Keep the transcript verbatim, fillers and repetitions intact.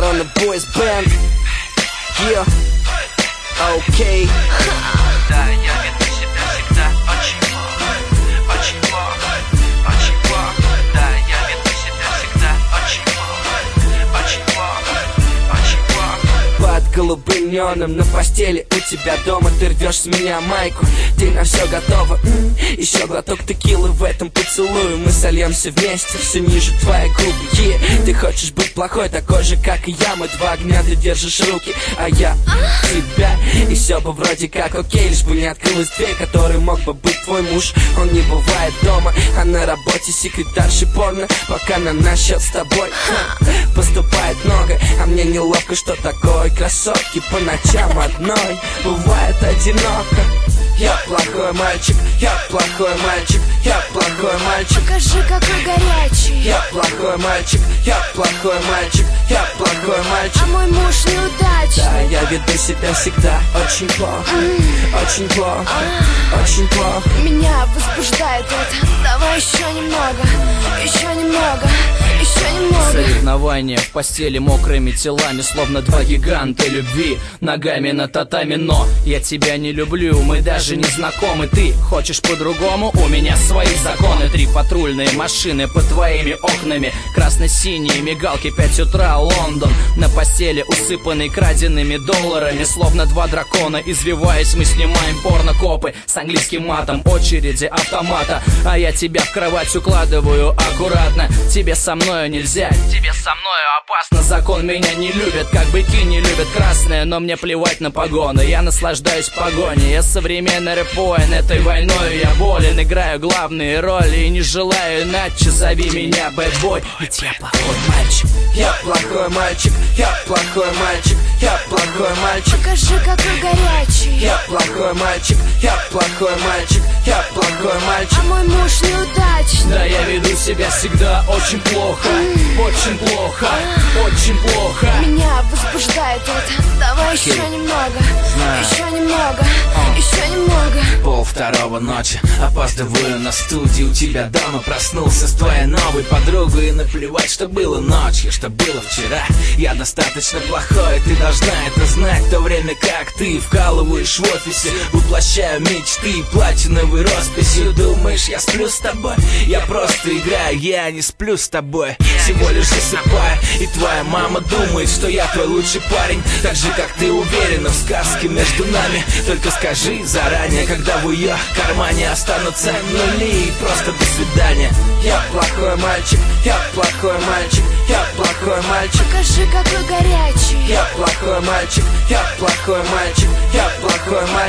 Wanna Boys Band. Yeah. Окей. Да, я веду себя всегда очень плохо, очень плохо, очень плохо. Да, я веду себя всегда очень плохо, очень плохо, очень плохо. Под голубым неоном на постели у тебя дома. Ты рвешь с меня майку, ты на все готова. М-м, еще глоток текилы в этом поцелую. Мы сольемся вместе, все ниже твоей губы. Yeah. Ты хочешь быть плохой, такой же, как и я. Мы два огня, ты держишь руки, а я тебя. И все бы вроде как окей, лишь бы не открылась дверь, который мог бы быть твой муж. Он не бывает дома, а на работе секретарши порно. Пока на наш счет с тобой ха, поступает много, а мне неловко, что такое красотки по ночам одной. Бывает одиноко. Я плохой мальчик, я плохой мальчик, я плохой мальчик. Покажи, какой горячий. Я плохой мальчик, я плохой мальчик, я плохой мальчик. А мой муж неудачный. Да, я веду себя всегда очень плохо, mm. очень плохо, ah. очень плохо. Меня возбуждает это. Давай еще немного, еще немного, еще немного. Соревнования в постели мокрыми телами, словно два гиганта любви, ногами на татами. Но я тебя не люблю, мы даже не знакомы. Ты хочешь по-другому, у меня свои законы. Три патрульные машины под твоими окнами, красно-синие мигалки, пять утра, Лондон. На постели усыпанный краденными долларами, словно два дракона. Извиваясь, мы снимаем порнокопы с английским матом, очереди автомата. А я тебя в кровать укладываю аккуратно. Тебе со мною нельзя, тебе со мною опасно. Закон меня не любит, как быки не любят красное. Но мне плевать на погоны, я наслаждаюсь погоней. Я современный рэп-воин, этой войной я болен. Играю главные роли и не желаю иначе. Зови меня бэтбой, ведь я плохой мальчик. Я плохой мальчик, я плохой мальчик, я плохой мальчик. Покажи, какой горячий. Я плохой мальчик, я плохой мальчик, я плохой мальчик. А мой муж неудачный. Да, я веду себя всегда очень плохо, mm. очень плохо, ah. очень плохо. Меня возбуждает это. Давай еще okay. немного, Знаю. еще немного, uh. еще немного. Пол второго ночи, опаздываю на студию. У тебя дома проснулся с твоей новой подругой. И наплевать, что было ночью, что было вчера. Я достаточно плохой, ты должна это знать. В то время как ты вкалываешь в офисе, воплощаю мечты платиновой росписью. Думаешь, я сплю с тобой? Я просто играю, я не сплю с тобой, всего лишь засыпаю. И твоя мама думает, что я твой лучший парень, так же, как ты уверена в сказке между нами. Только скажи заранее, когда в ее кармане останутся нули. И просто до свидания. Я плохой мальчик, я плохой мальчик, я плохой мальчик. Покажи, какой горячий. Я плохой мальчик, я плохой мальчик, я плохой мальчик.